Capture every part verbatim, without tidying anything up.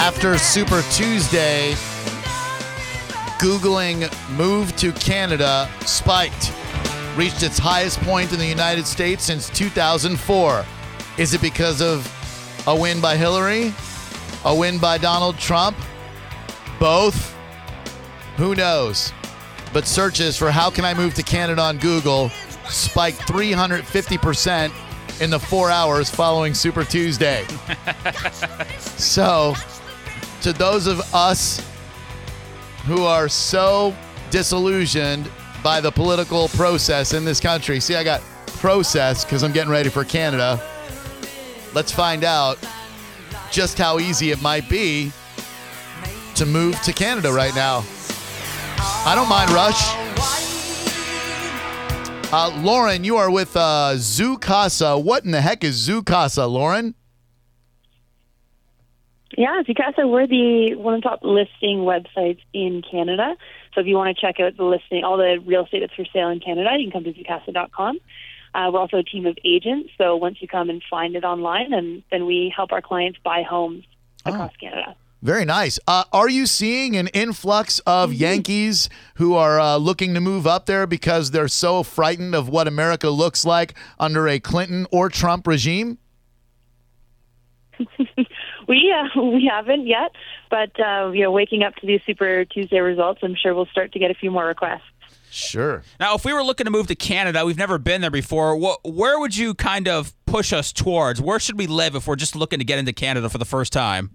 After Super Tuesday, Googling move to Canada spiked, reached its highest point in the United States since two thousand four. Is it because of a win by Hillary? A win by Donald Trump? Both? Who knows? But searches for how can I move to Canada on Google spiked three hundred fifty percent in the four hours following Super Tuesday. So, to those of us who are so disillusioned by the political process in this country, see, I got process because I'm getting ready for Canada. Let's find out just how easy it might be to move to Canada right now. I don't mind Rush. Uh, Lauren, you are with uh, Zoocasa. What in the heck is Zoocasa, Lauren? Yeah, Zoocasa, we're the one of the top listing websites in Canada. So if you want to check out the listing, all the real estate that's for sale in Canada, you can come to zoocasa dot com. Uh, we're also a team of agents. So once you come and find it online, and then we help our clients buy homes across oh. Canada. Very nice. Uh, are you seeing an influx of mm-hmm. Yankees who are uh, looking to move up there because they're so frightened of what America looks like under a Clinton or Trump regime? we uh, we haven't yet, but uh, you know, waking up to these Super Tuesday results, I'm sure we'll start to get a few more requests. Sure. Now, if we were looking to move to Canada, we've never been there before. What, where would you kind of push us towards? Where should we live if we're just looking to get into Canada for the first time?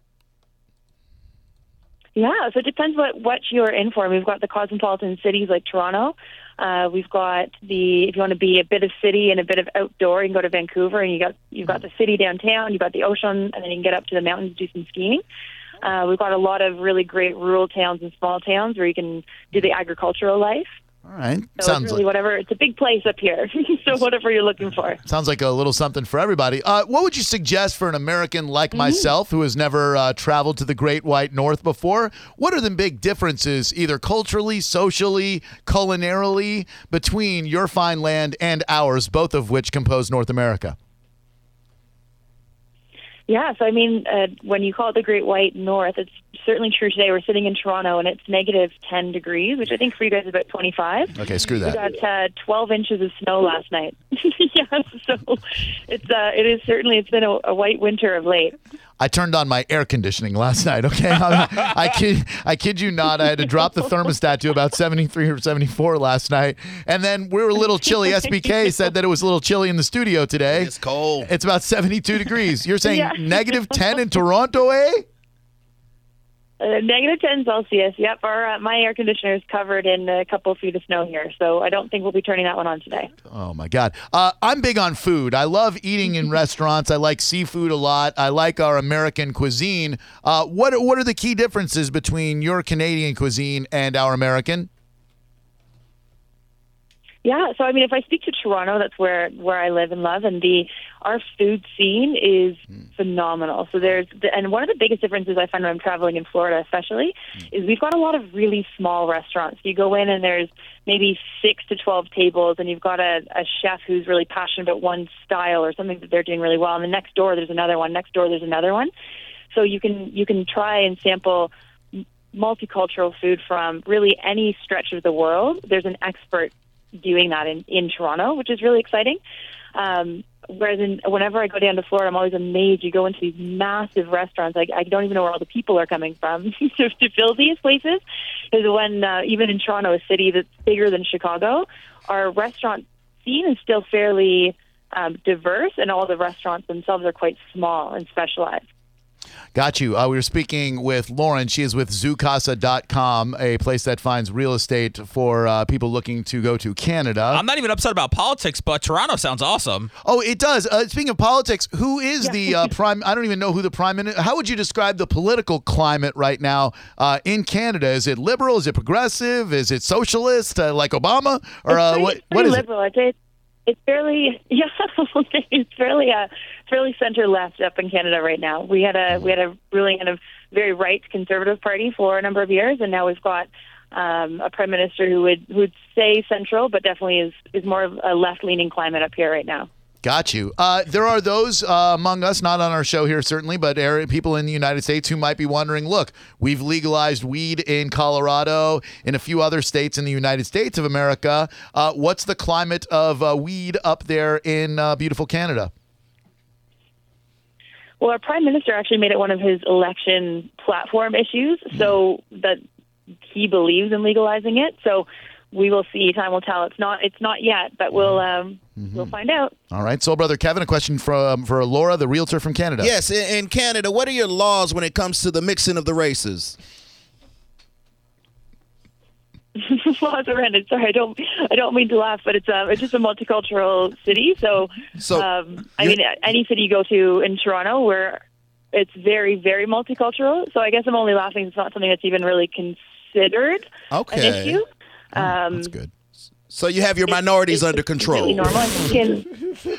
Yeah, so it depends what, what you're in for. We've got the cosmopolitan cities like Toronto. Uh, we've got the, if you want to be a bit of city and a bit of outdoor, you can go to Vancouver, and you got, you've got the city downtown, you've got the ocean, and then you can get up to the mountains to do some skiing. Uh, we've got a lot of really great rural towns and small towns where you can do the agricultural life. All right. So Sounds it's really like whatever. It's a big place up here. So whatever you're looking for. Sounds like a little something for everybody. Uh, what would you suggest for an American like mm-hmm. myself who has never uh, traveled to the Great White North before? What are the big differences, either culturally, socially, culinarily, between your fine land and ours, both of which compose North America? Yeah, so I mean, uh, when you call it the Great White North, it's certainly true today. We're sitting in Toronto, and it's negative ten degrees, which I think for you guys is about twenty-five. Okay, screw that. We got uh, twelve inches of snow last night. Yeah, so it's uh, it is certainly, it's been a, a white winter of late. I turned on my air conditioning last night, okay? I, I, kid, I kid you not. I had to drop the thermostat to about seventy-three or seventy-four last night. And then we were a little chilly. S B K said that it was a little chilly in the studio today. It's cold. It's about seventy-two degrees. You're saying yeah. negative ten in Toronto, eh? Uh, negative ten Celsius. Yep, our, uh, my air conditioner is covered in a couple of feet of snow here, so I don't think we'll be turning that one on today. Oh, my God. Uh, I'm big on food. I love eating in restaurants. I like seafood a lot. I like our American cuisine. Uh, what, what are the key differences between your Canadian cuisine and our American? Yeah, so I mean, if I speak to Toronto, that's where, where I live and love, and the our food scene is mm. phenomenal. So there's, the, and one of the biggest differences I find when I'm traveling in Florida, especially, mm. is we've got a lot of really small restaurants. You go in and there's maybe six to twelve tables, and you've got a, a chef who's really passionate about one style or something that they're doing really well. And the next door there's another one. Next door there's another one. So you can you can try and sample multicultural food from really any stretch of the world. There's an expert doing that in, in Toronto, which is really exciting. Um, whereas in, whenever I go down to Florida, I'm always amazed. You go into these massive restaurants. Like, I don't even know where all the people are coming from to, to fill these places. Because when, uh, even in Toronto, a city that's bigger than Chicago, our restaurant scene is still fairly um, diverse, and all the restaurants themselves are quite small and specialized. Got you. Uh, we were speaking with Lauren. She is with zoocasa dot com, a place that finds real estate for uh, people looking to go to Canada. I'm not even upset about politics, but Toronto sounds awesome. Oh, it does. Uh, speaking of politics, who is yeah. the uh, prime? I don't even know who the prime minister. How would you describe the political climate right now uh, in Canada? Is it liberal? Is it progressive? Is it socialist, uh, like Obama? Or uh, pretty, what? What is liberal. it? I'd say it's, it's fairly yeah. It's fairly uh, fairly center left up in Canada right now. We had a we had a really kind of very right conservative party for a number of years, and now we've got um, a prime minister who would who would say central, but definitely is is more of a left leaning climate up here right now. Got you. Uh, there are those uh, among us, not on our show here certainly, but area, people in the United States who might be wondering, look, we've legalized weed in Colorado, in a few other states in the United States of America. Uh, what's the climate of uh, weed up there in uh, beautiful Canada? Well, our prime minister actually made it one of his election platform issues, so that he believes in legalizing it. So we will see. Time will tell. It's not. It's not yet, but we'll um, mm-hmm. we'll find out. All right. Soul Brother Kevin, a question from for Laura, the realtor from Canada. Yes, in, in Canada, what are your laws when it comes to the mixing of the races? Laws around it. Sorry, I don't. I don't mean to laugh, but it's uh, it's just a multicultural city. So, so um, I mean, any city you go to in Toronto, where it's very, very multicultural. So I guess I'm only laughing. It's not something that's even really considered okay. an issue. Oh, um, that's good. So you have your minorities it's, under it's control. Normal. I think in,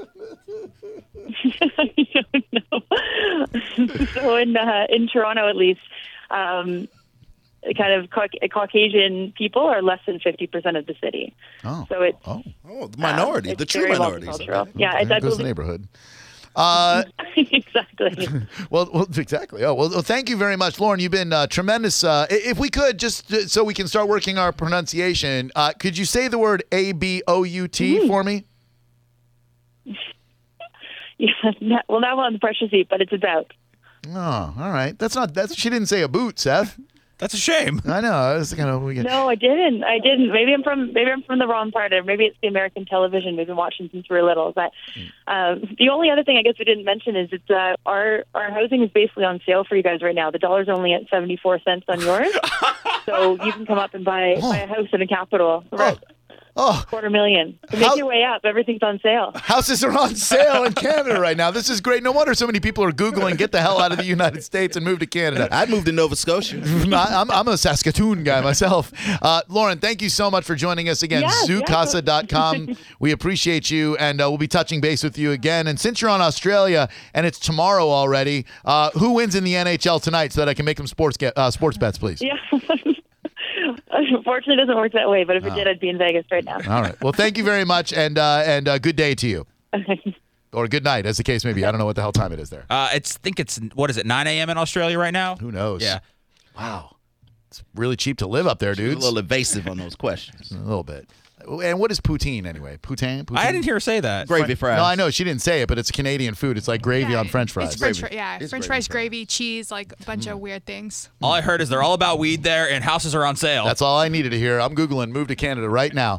no. So in uh, in Toronto, at least. Um, kind of ca- Caucasian people are less than fifty percent of the city. Oh. So it's Oh, oh the minority, um, the true very minorities. multicultural. Okay. Yeah, Okay, it's, I goes to the believe- neighborhood. Uh, exactly. well, well, exactly. Oh, well, well, thank you very much, Lauren. You've been uh, tremendous. Uh, i- if we could, just uh, so we can start working our pronunciation, uh, could you say the word A B O U T Mm-hmm. for me? Yeah. Not, well, not on the pressure seat, but it's about. Oh, all right. That's not. That's she didn't say a boot, Seth. That's a shame. I know. I was kind of. We get, No, I didn't. I didn't. Maybe I'm from. Maybe I'm from the wrong part, or maybe it's the American television we've been watching since we were little. But um, the only other thing I guess we didn't mention is it's uh, our our housing is basically on sale for you guys right now. The dollar's only at seventy-four cents on yours, so you can come up and buy buy a house in the capital for Oh. Oh, quarter million. To make How- your way up, everything's on sale. houses are on sale in Canada right now. This is great. No wonder so many people are Googling get the hell out of the United States and move to Canada. I'd move to Nova Scotia. I'm, I'm a Saskatoon guy myself. Uh, Lauren, thank you so much for joining us again. Yes, zoo casa dot yes. com. We appreciate you, and uh, we'll be touching base with you again. And since you're on Australia and it's tomorrow already, uh, who wins in the N H L tonight so that I can make some sports get, uh, sports bets, please? Yeah. Unfortunately, it doesn't work that way. But if it did, I'd be in Vegas right now. All right. Well, thank you very much, and uh, and uh, good day to you. Or good night, as the case may be. I don't know what the hell time it is there. Uh, it's think it's what is it nine a.m. in Australia right now? Who knows? Yeah. Wow. It's really cheap to live up there, A dudes. little evasive on those questions. A little bit. And what is poutine anyway? Poutine? poutine? I didn't hear her say that. Gravy fries. No, I know she didn't say it, but it's a Canadian food. It's like gravy Yeah, on French fries. It's French, Gravy. fri- yeah, It's French gravy fries, fries. gravy, cheese, like a bunch of weird things. All I heard is they're all about weed there and houses are on sale. That's all I needed to hear. I'm Googling move to Canada right now.